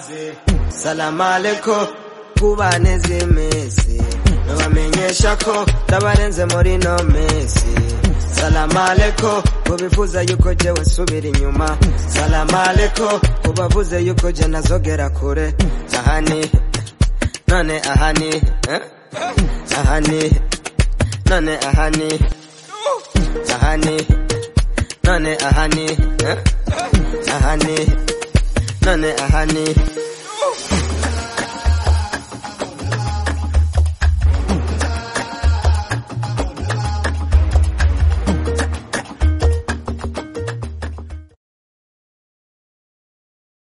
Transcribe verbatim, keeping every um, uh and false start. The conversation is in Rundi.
Salam alaikum kubaneze imisi nabamenyesha ko ndabarenze muri no misi. Salam alaikum kubifuza yuko jewe nsubira inyuma. Salam alaikum kubavuze yuko je nazogera kure. Ahani none ahani eh? ahani none ahani ahani none ahani eh? ahani none ahani